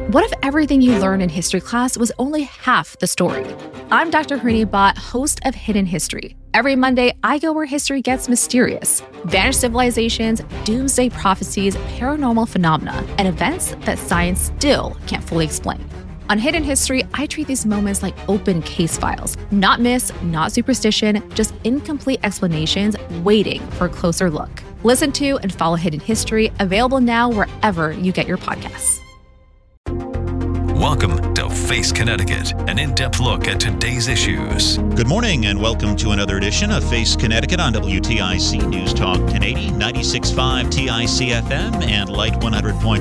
What if everything you learned in history class was only half the story? I'm Dr. Harini Bhatt, host of Hidden History. Every Monday, I go where history gets mysterious. Vanished civilizations, doomsday prophecies, paranormal phenomena, and events that science still can't fully explain. On Hidden History, I treat these moments like open case files. Not myths, not superstition, just incomplete explanations waiting for a closer look. Listen to and follow Hidden History, available now wherever you get your podcasts. Welcome to Face Connecticut, an in-depth look at today's issues. Good morning and welcome to another edition of Face Connecticut on WTIC News Talk 1080, 96.5 TIC FM, and Light 100.5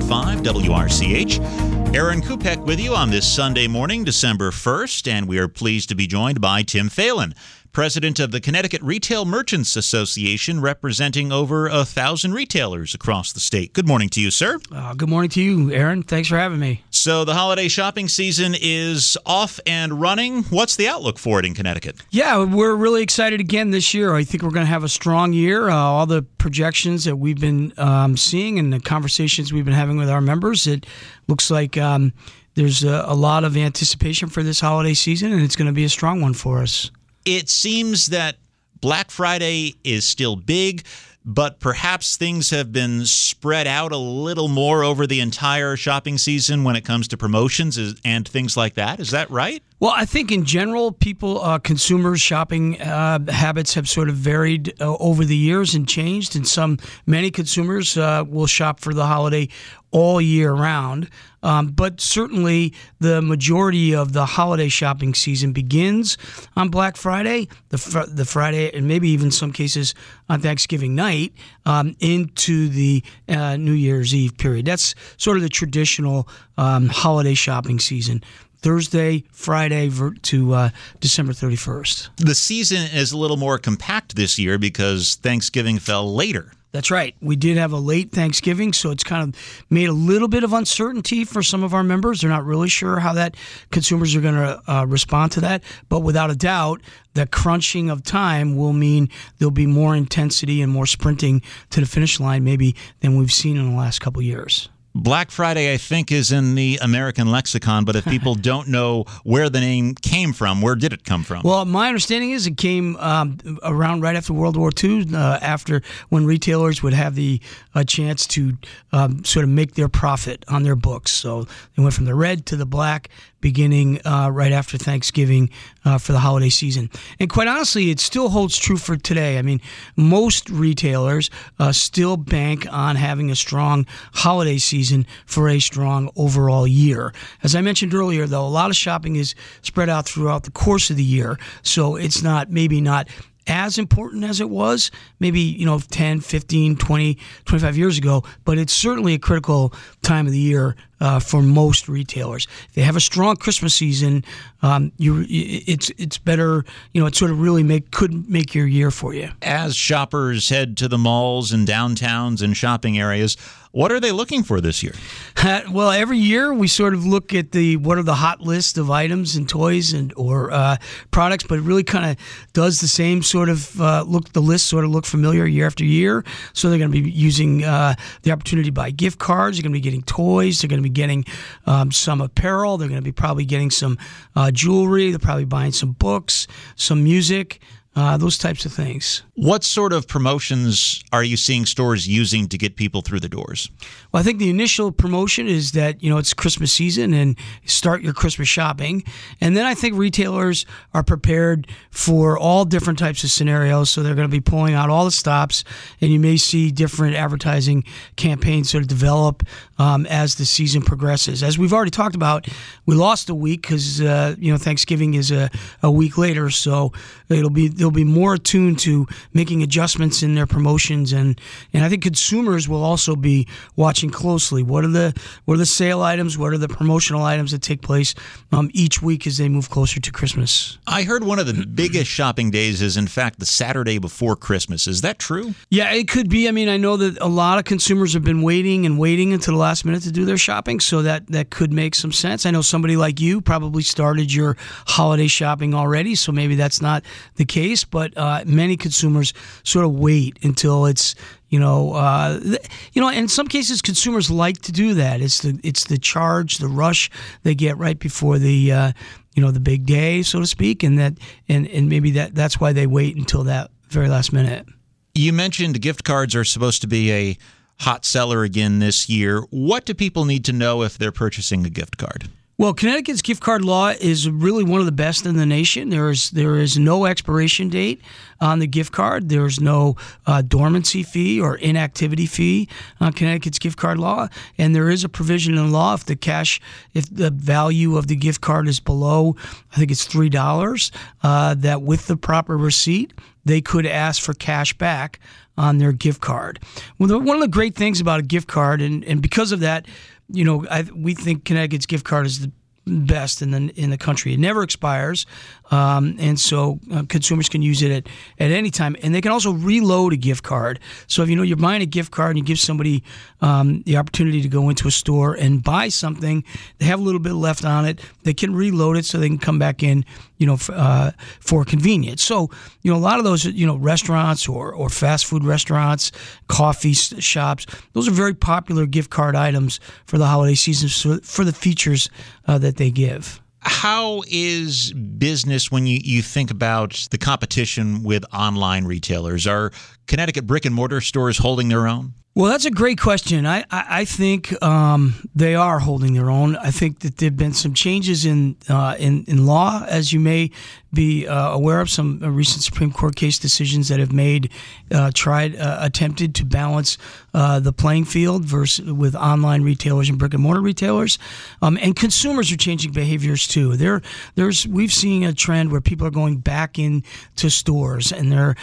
WRCH. Aaron Kupek with you on this Sunday morning, December 1st, and we are pleased to be joined by Tim Phelan, president of the Connecticut Retail Merchants Association, representing over 1,000 retailers across the state. Good morning to you, sir. Good morning to you, Aaron. Thanks for having me. So the holiday shopping season is off and running. What's the outlook for it in Connecticut? Yeah, we're really excited again this year. I think we're going to have a strong year. All the projections that we've been seeing and the conversations we've been having with our members, it looks like there's a lot of anticipation for this holiday season, and it's going to be a strong one for us. It seems that Black Friday is still big, but perhaps things have been spread out a little more over the entire shopping season when it comes to promotions and things like that. Is that right? Well, I think in general, consumers' shopping habits have sort of varied over the years and changed. And many consumers will shop for the holiday all year round. But certainly the majority of the holiday shopping season begins on Black Friday, the Friday, and maybe even some cases on Thanksgiving night into the New Year's Eve period. That's sort of the traditional holiday shopping season. Thursday, Friday to December 31st. The season is a little more compact this year because Thanksgiving fell later. That's right. We did have a late Thanksgiving, so it's kind of made a little bit of uncertainty for some of our members. They're not really sure how that consumers are going to respond to that. But without a doubt, the crunching of time will mean there'll be more intensity and more sprinting to the finish line maybe than we've seen in the last couple of years. Black Friday, I think, is in the American lexicon, but if people don't know where the name came from, where did it come from? Well, my understanding is it came around right after World War II, after when retailers would have the chance to sort of make their profit on their books. So they went from the red to the black, beginning right after Thanksgiving for the holiday season. And quite honestly, it still holds true for today. I mean, most retailers still bank on having a strong holiday season for a strong overall year. As I mentioned earlier, though, a lot of shopping is spread out throughout the course of the year, so it's maybe not as important as it was maybe 10, 15, 20, 25 years ago, but it's certainly a critical time of the year for most retailers. If they have a strong Christmas season, it's better, it sort of really could make your year for you. As shoppers head to the malls and downtowns and shopping areas, what are they looking for this year? Well, every year we sort of look at what are the hot list of items and toys or products, but it really kind of does the same sort of look. The list sort of look familiar year after year. So they're going to be using the opportunity to buy gift cards. They're going to be getting toys. They're going to be getting some apparel. They're going to be probably getting some jewelry. They're probably buying some books, some music. Those types of things. What sort of promotions are you seeing stores using to get people through the doors? Well, I think the initial promotion is that, it's Christmas season and start your Christmas shopping. And then I think retailers are prepared for all different types of scenarios. So they're going to be pulling out all the stops, and you may see different advertising campaigns sort of develop as the season progresses. As we've already talked about, we lost a week because, Thanksgiving is a week later. So they'll be more attuned to making adjustments in their promotions, and I think consumers will also be watching closely. What are the sale items? What are the promotional items that take place each week as they move closer to Christmas? I heard one of the biggest shopping days is, in fact, the Saturday before Christmas. Is that true? Yeah, it could be. I mean, I know that a lot of consumers have been waiting until the last minute to do their shopping, so that could make some sense. I know somebody like you probably started your holiday shopping already, so maybe that's not the case. But many consumers sort of wait until it's In some cases, consumers like to do that. It's the charge, the rush they get right before the the big day, so to speak, and maybe that's why they wait until that very last minute. You mentioned gift cards are supposed to be a hot seller again this year. What do people need to know if they're purchasing a gift card? Well, Connecticut's gift card law is really one of the best in the nation. There is no expiration date on the gift card. There's no dormancy fee or inactivity fee on Connecticut's gift card law. And there is a provision in law if the value of the gift card is below, I think it's $3, that with the proper receipt, they could ask for cash back on their gift card. Well, one of the great things about a gift card, and because of that, we think Connecticut's gift card is the best in the country. It never expires, and so consumers can use it at any time. And they can also reload a gift card. So if you're buying a gift card and you give somebody the opportunity to go into a store and buy something, they have a little bit left on it, they can reload it so they can come back in for convenience. So, a lot of those, restaurants or fast food restaurants, coffee shops, those are very popular gift card items for the holiday season for the features that they give. How is business when you think about the competition with online retailers? Are Connecticut brick and mortar stores holding their own? Well, that's a great question. I think they are holding their own. I think that there have been some changes in law, as you may be aware of, some recent Supreme Court case decisions that have attempted to balance the playing field with online retailers and brick and mortar retailers, and consumers are changing behaviors too. We've seen a trend where people are going back into stores, and they're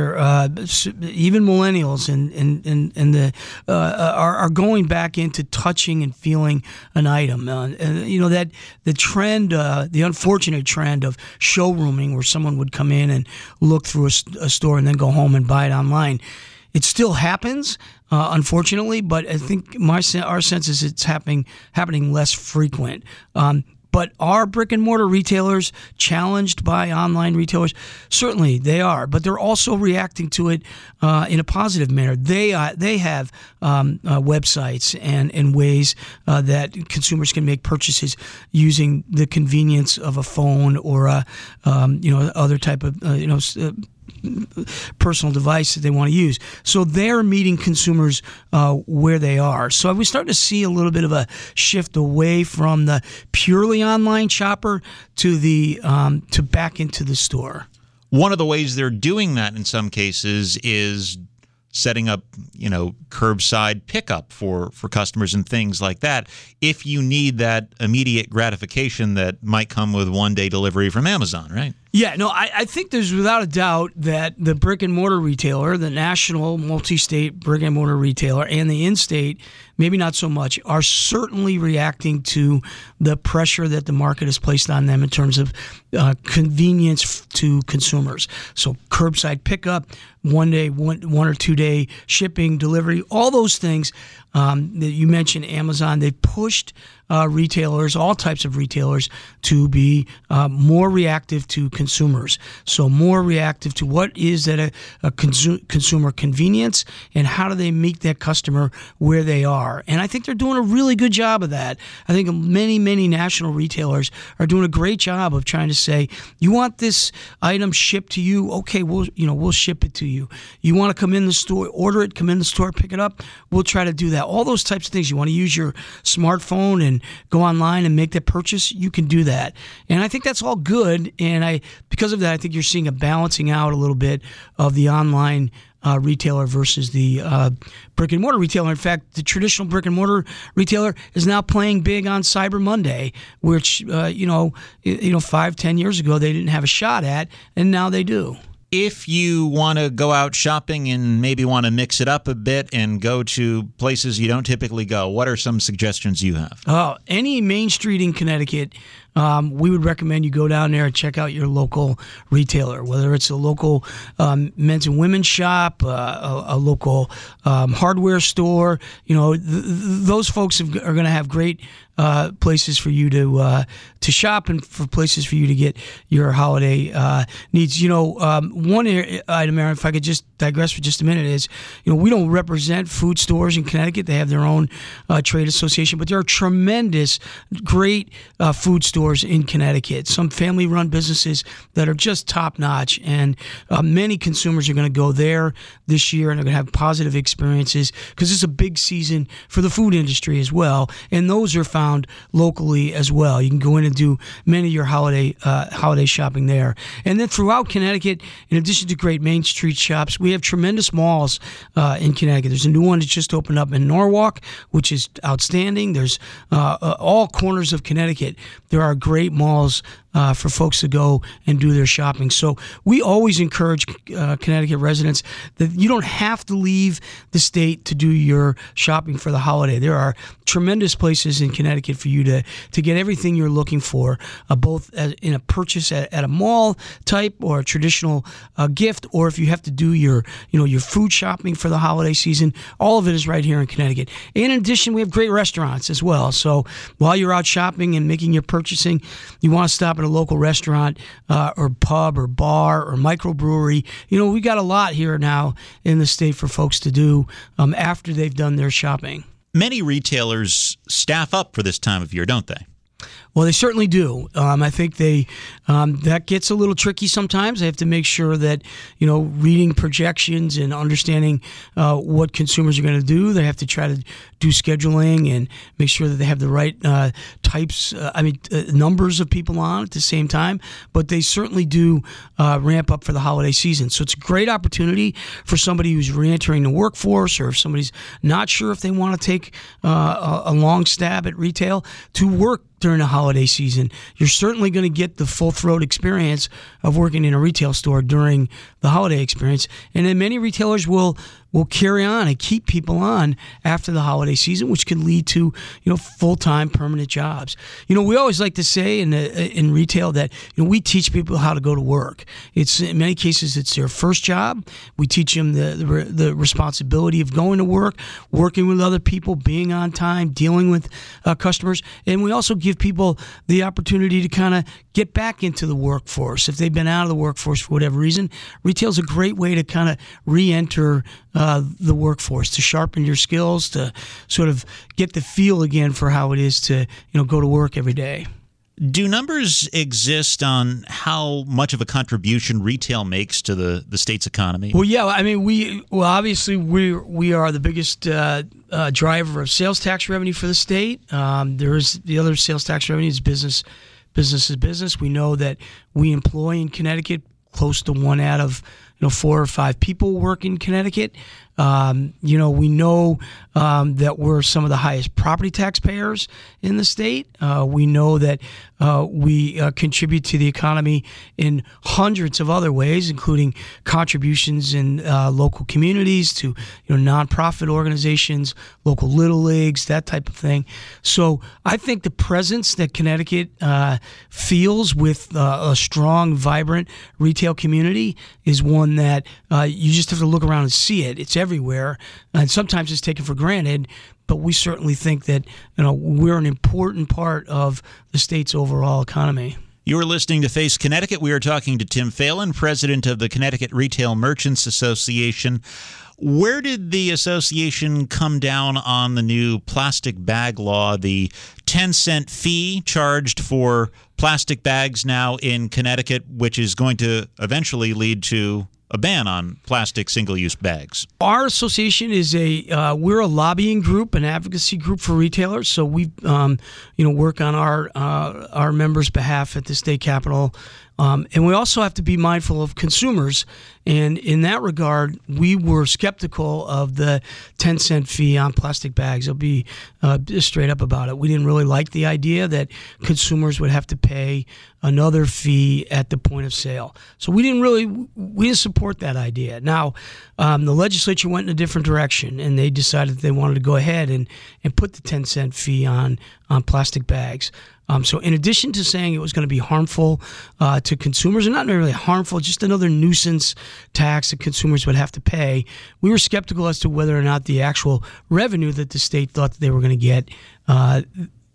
even millennials and are going back into touching and feeling an item. That the trend, the unfortunate trend of showrooming, where someone would come in and look through a store and then go home and buy it online. It still happens, unfortunately, but I think our sense is it's happening less frequent. But are brick and mortar retailers challenged by online retailers? Certainly they are, but they're also reacting to it in a positive manner. They have websites and ways that consumers can make purchases using the convenience of a phone or other type of personal device that they want to use. So they're meeting consumers where they are. So we start to see a little bit of a shift away from the purely online shopper to back into the store. One of the ways they're doing that in some cases is setting up, curbside pickup for customers and things like that, if you need that immediate gratification that might come with one-day delivery from Amazon, right? Yeah, no, I think there's without a doubt that the brick and mortar retailer, the national multi-state brick and mortar retailer, and the in-state, maybe not so much, are certainly reacting to the pressure that the market has placed on them in terms of convenience to consumers. So curbside pickup, one or 2 day shipping, delivery, all those things that you mentioned, Amazon, they pushed retailers, all types of retailers, to be more reactive to consumers. So more reactive to what is that a consumer convenience, and how do they meet that customer where they are. And I think they're doing a really good job of that. I think many national retailers are doing a great job of trying to say, you want this item shipped to you? Okay, we'll ship it to you. You want to come in the store, order it, come in the store, pick it up? We'll try to do that. All those types of things. You want to use your smartphone and go online and make that purchase? You can do that. And I think that's all good. And because of that, I think you're seeing a balancing out a little bit of the online retailer versus the brick and mortar retailer. In fact, the traditional brick and mortar retailer is now playing big on Cyber Monday, which 5-10 years ago they didn't have a shot at, and now they do. If you want to go out shopping and maybe want to mix it up a bit and go to places you don't typically go, what are some suggestions you have? Any main street in Connecticut, we would recommend you go down there and check out your local retailer, whether it's a local men's and women's shop, a local hardware store. Those folks are going to have great places for you to shop and for places for you to get your holiday needs. One item, Aaron, if I could just digress for just a minute, is we don't represent food stores in Connecticut. They have their own trade association, but there are tremendous, great food stores in Connecticut. Some family-run businesses that are just top-notch, and many consumers are going to go there this year, and they're going to have positive experiences because it's a big season for the food industry as well, and those are found locally as well. You can go in and do many of your holiday shopping there. And then throughout Connecticut, in addition to great Main Street shops, we have tremendous malls in Connecticut. There's a new one that just opened up in Norwalk, which is outstanding. There's all corners of Connecticut. There are great malls for folks to go and do their shopping. So we always encourage Connecticut residents that you don't have to leave the state to do your shopping for the holiday. There are tremendous places in Connecticut for you to get everything you're looking for, both in a purchase at a mall type or a traditional gift, or if you have to do your food shopping for the holiday season. All of it is right here in Connecticut. In addition, we have great restaurants as well. So while you're out shopping and making your purchasing, you want to stop at a local restaurant or pub or bar or microbrewery. We got a lot here now in the state for folks to do after they've done their shopping. Many retailers staff up for this time of year, don't they? Well, they certainly do. I think that gets a little tricky sometimes. They have to make sure that, reading projections and understanding what consumers are going to do. They have to try to do scheduling and make sure that they have the right numbers of people on at the same time. But they certainly do ramp up for the holiday season. So it's a great opportunity for somebody who's reentering the workforce, or if somebody's not sure if they want to take a long stab at retail, to work during the holiday season. You're certainly going to get the full-throat experience of working in a retail store during the holiday experience. And then many retailers will carry on and keep people on after the holiday season, which can lead to full-time permanent jobs. We always like to say in retail that we teach people how to go to work. It's in many cases it's their first job. We teach them the responsibility of going to work, working with other people, being on time, dealing with customers, and we also give people the opportunity to kind of get back into the workforce if they've been out of the workforce for whatever reason. Retail is a great way to kind of re-enter the workforce, to sharpen your skills, to sort of get the feel again for how it is to go to work every day. Do numbers exist on how much of a contribution retail makes to the state's economy? Well, yeah. I mean, obviously we are the biggest driver of sales tax revenue for the state. There is the other sales tax revenue is business is business. We know that we employ in Connecticut close to 1 out of 4 or 5 people work in Connecticut. We know that we're some of the highest property taxpayers in the state. We know that we contribute to the economy in hundreds of other ways, including contributions in local communities, to nonprofit organizations, local little leagues, that type of thing. So I think the presence that Connecticut feels with a strong, vibrant retail community is one that you just have to look around and see it. It's everywhere, and sometimes it's taken for granted, but we certainly think that we're an important part of the state's overall economy. You're listening to Face Connecticut. We are talking to Tim Phelan, president of the Connecticut Retail Merchants Association. Where did the association come down on the new plastic bag law, the 10-cent fee charged for plastic bags now in Connecticut, which is going to eventually lead to a ban on plastic single-use bags? Our association is we're a lobbying group, an advocacy group for retailers. So we, work on our members' behalf at the state capitol. And we also have to be mindful of consumers. And in that regard, we were skeptical of the 10-cent fee on plastic bags. I'll be straight up about it. We didn't really like the idea that consumers would have to pay another fee at the point of sale. So we didn't support that idea. Now, the legislature went in a different direction, and they decided that they wanted to go ahead and put the 10-cent fee on plastic bags. So in addition to saying it was going to be harmful to consumers, and not really harmful, just another nuisance tax that consumers would have to pay, we were skeptical as to whether or not the actual revenue that the state thought that they were going to get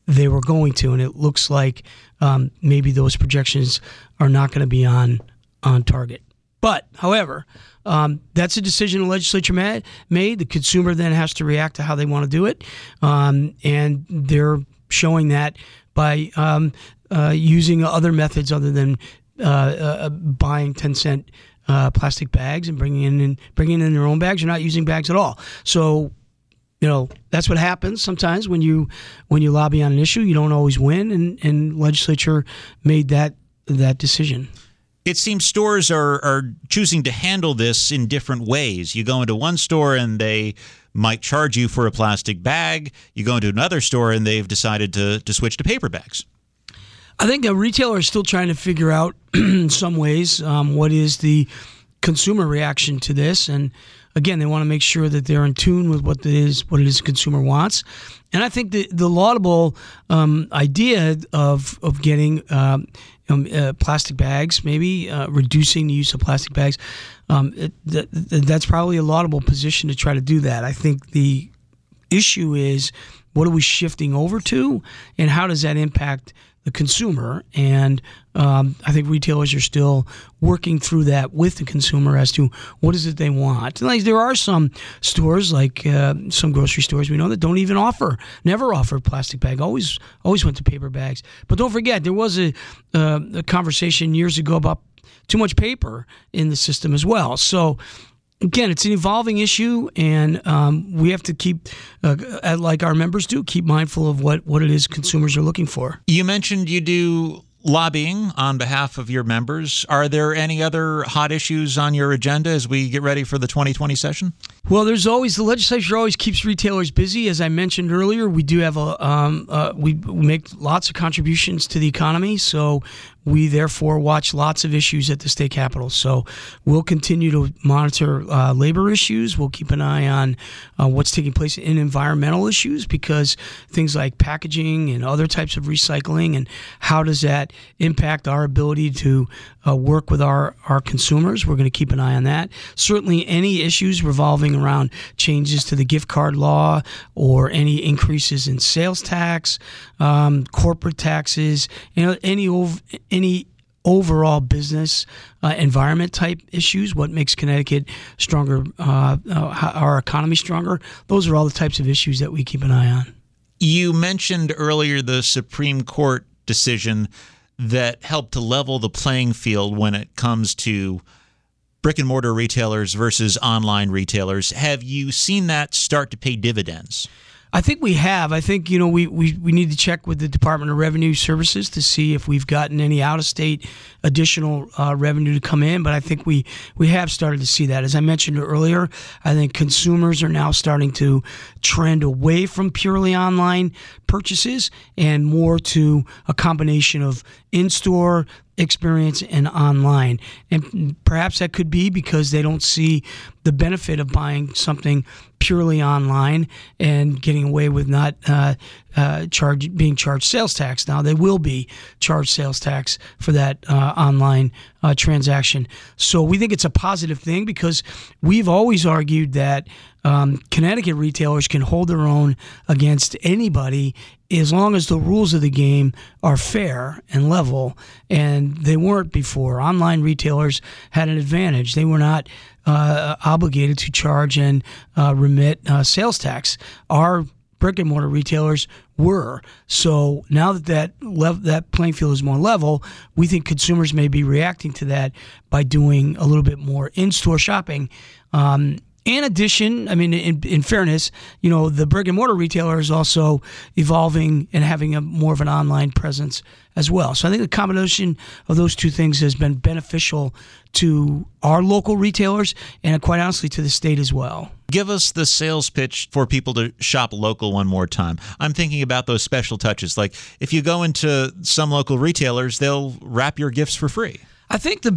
they were going to, and it looks like maybe those projections are not going to be on target. But, however, that's a decision the legislature made. The consumer then has to react to how they want to do it, and they're showing that by using other methods other than buying 10-cent plastic bags and bringing in their own bags. You're not using bags at all. So, that's what happens sometimes when you lobby on an issue. You don't always win, and legislature made that decision. It seems stores are choosing to handle this in different ways. You go into one store and they might charge you for a plastic bag. You go into another store and they've decided to switch to paper bags. I think a retailer is still trying to figure out in some ways what is the consumer reaction to this. And again, they want to make sure that they're in tune with what it is the consumer wants. And I think the laudable idea of getting plastic bags, maybe reducing the use of plastic bags, that's probably a laudable position to try to do that. I think the issue is, what are we shifting over to, and how does that impact the consumer? And I think retailers are still working through that with the consumer as to what is it they want. Like, there are some stores, like some grocery stores we know, that don't even never offer plastic bag, always went to paper bags. But don't forget, there was a conversation years ago about too much paper in the system as well. So again, it's an evolving issue, and we have to keep, like our members do, keep mindful of what it is consumers are looking for. You mentioned you do lobbying on behalf of your members. Are there any other hot issues on your agenda as we get ready for the 2020 session? Well, the legislature always keeps retailers busy. As I mentioned earlier, we do have we make lots of contributions to the economy, so we therefore watch lots of issues at the state capitol. So we'll continue to monitor labor issues. We'll keep an eye on what's taking place in environmental issues, because things like packaging and other types of recycling, and how does that impact our ability to work with our consumers. We're going to keep an eye on that. Certainly any issues revolving around changes to the gift card law, or any increases in sales tax, corporate taxes, any overall business environment type issues, what makes Connecticut stronger, our economy stronger. Those are all the types of issues that we keep an eye on. You mentioned earlier the Supreme Court decision that helped to level the playing field when it comes to brick and mortar retailers versus online retailers. Have you seen that start to pay dividends? I think we have. I think, we need to check with the Department of Revenue Services to see if we've gotten any out-of-state additional revenue to come in, but I think we have started to see that. As I mentioned earlier, I think consumers are now starting to trend away from purely online purchases and more to a combination of in-store experience and online. And perhaps that could be because they don't see the benefit of buying something purely online and getting away with not being charged sales tax. Now, they will be charged sales tax for that online transaction. So we think it's a positive thing, because we've always argued that Connecticut retailers can hold their own against anybody as long as the rules of the game are fair and level, and they weren't before. Online retailers had an advantage. They were not obligated to charge and remit sales tax. Our brick and mortar retailers were. So now that playing field is more level, we think consumers may be reacting to that by doing a little bit more in-store shopping. In addition, I mean, in fairness, the brick and mortar retailer is also evolving and having more of an online presence as well. So I think the combination of those two things has been beneficial to our local retailers and, quite honestly, to the state as well. Give us the sales pitch for people to shop local one more time. I'm thinking about those special touches. Like, if you go into some local retailers, they'll wrap your gifts for free. I think the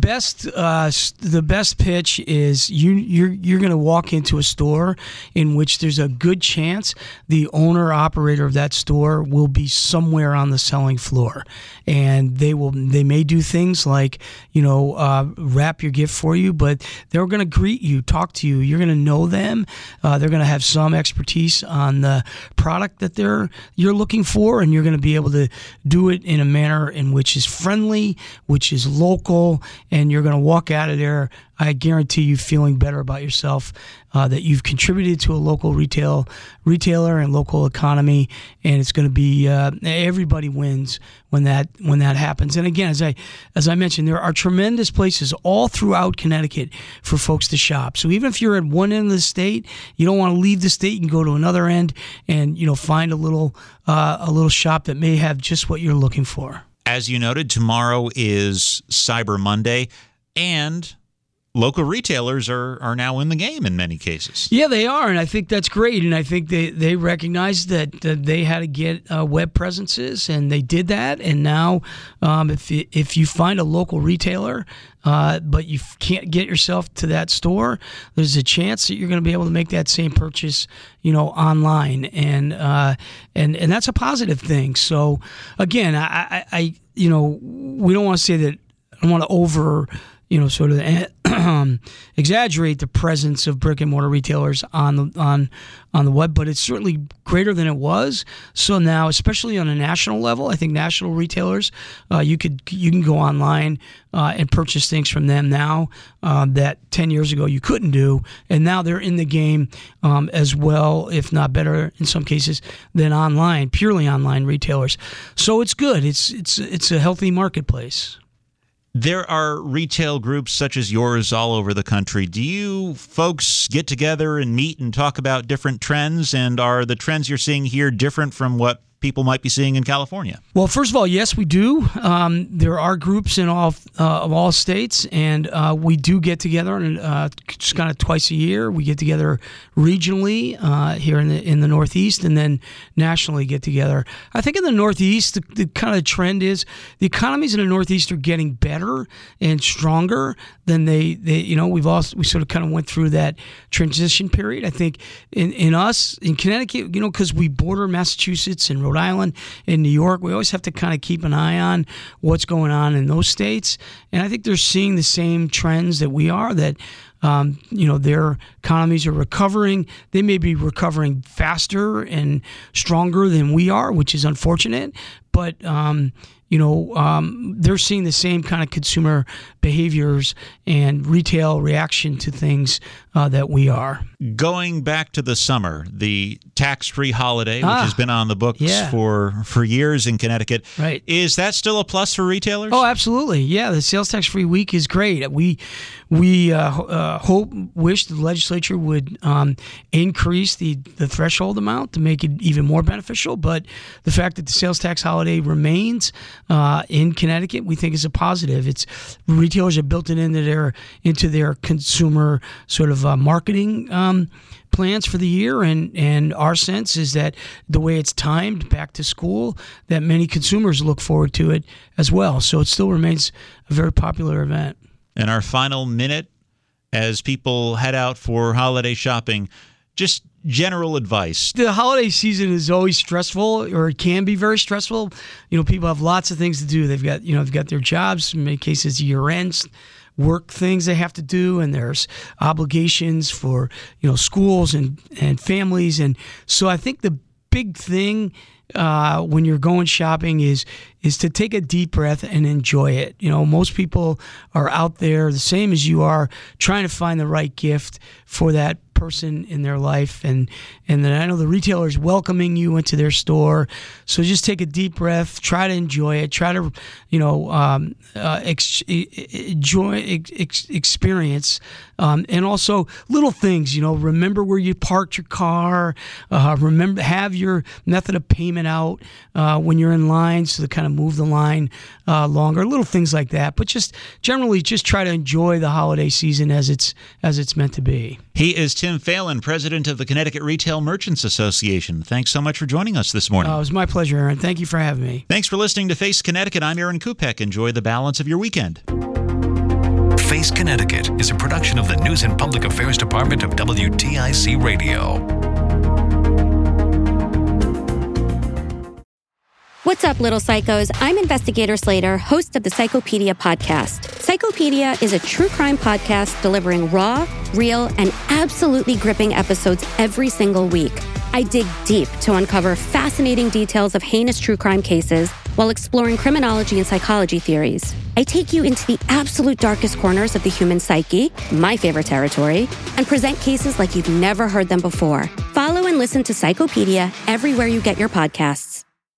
best pitch is you're going to walk into a store in which there's a good chance the owner operator of that store will be somewhere on the selling floor, and they may do things like wrap your gift for you, but they're going to greet you, talk to you. You're going to know them. They're going to have some expertise on the product that you're looking for, and you're going to be able to do it in a manner in which is friendly, which is local. And you're going to walk out of there, I guarantee you, feeling better about yourself, that you've contributed to a local retailer and local economy, and it's going to be everybody wins when that happens. And again, as I mentioned, there are tremendous places all throughout Connecticut for folks to shop. So even if you're at one end of the state, you don't want to leave the state, you can go to another end and find a little shop that may have just what you're looking for. As you noted, tomorrow is Cyber Monday, and local retailers are now in the game in many cases. Yeah, they are, and I think that's great. And I think they recognize that they had to get web presences, and they did that. And now, if you find a local retailer, but you can't get yourself to that store, there's a chance that you're going to be able to make that same purchase, online, and that's a positive thing. So, again, I we don't want to say that. I don't want to over, sort of exaggerate the presence of brick and mortar retailers on the web, but it's certainly greater than it was. So now, especially on a national level, I think national retailers, you can go online and purchase things from them now that 10 years ago you couldn't do, and now they're in the game as well, if not better in some cases than purely online retailers. So it's good. It's a healthy marketplace. There are retail groups such as yours all over the country. Do you folks get together and meet and talk about different trends? And are the trends you're seeing here different from what people might be seeing in California? Well, first of all, yes, we do. There are groups in all of all states, and we do get together just kind of twice a year. We get together regionally here in the Northeast, and then nationally get together. I think in the Northeast, the kind of trend is the economies in the Northeast are getting better and stronger than we sort of kind of went through that transition period. I think in Connecticut, because we border Massachusetts and Rhode Island and New York, we always have to kind of keep an eye on what's going on in those states. And I think they're seeing the same trends that we are, that their economies are recovering. They may be recovering faster and stronger than we are, which is unfortunate. But they're seeing the same kind of consumer behaviors and retail reaction to things that we are. Going back to the summer, the tax-free holiday, which has been on the books for years in Connecticut, right? Is that still a plus for retailers? Oh, absolutely. Yeah, the sales tax-free week is great. We wish the legislature would increase the threshold amount to make it even more beneficial. But the fact that the sales tax holiday remains in Connecticut, we think is a positive. Retailers have built it into their consumer sort of marketing plans for the year, and our sense is that the way it's timed back to school, that many consumers look forward to it as well. So it still remains a very popular event. In our final minute, as people head out for holiday shopping, just general advice. The holiday season is always stressful, or it can be very stressful. People have lots of things to do. They've got their jobs, in many cases year ends, work things they have to do, and there's obligations for schools and families. And so I think the big thing when you're going shopping is to take a deep breath and enjoy it. Most people are out there the same as you are, trying to find the right gift for that person in their life, and then I know the retailer is welcoming you into their store. So just take a deep breath, try to enjoy it, try to experience, and also little things. Remember where you parked your car. Remember, have your method of payment out when you're in line, so to kind of move the line longer. Little things like that, but just generally, just try to enjoy the holiday season as it's meant to be. He is Tim Phelan, president of the Connecticut Retail Merchants Association. Thanks so much for joining us this morning. It was my pleasure, Aaron. Thank you for having me. Thanks for listening to Face Connecticut. I'm Aaron Kupek. Enjoy the balance of your weekend. Face Connecticut is a production of the News and Public Affairs Department of WTIC Radio. What's up, little psychos? I'm Investigator Slater, host of the Psychopedia podcast. Psychopedia is a true crime podcast delivering raw, real, and absolutely gripping episodes every single week. I dig deep to uncover fascinating details of heinous true crime cases while exploring criminology and psychology theories. I take you into the absolute darkest corners of the human psyche, my favorite territory, and present cases like you've never heard them before. Follow and listen to Psychopedia everywhere you get your podcasts.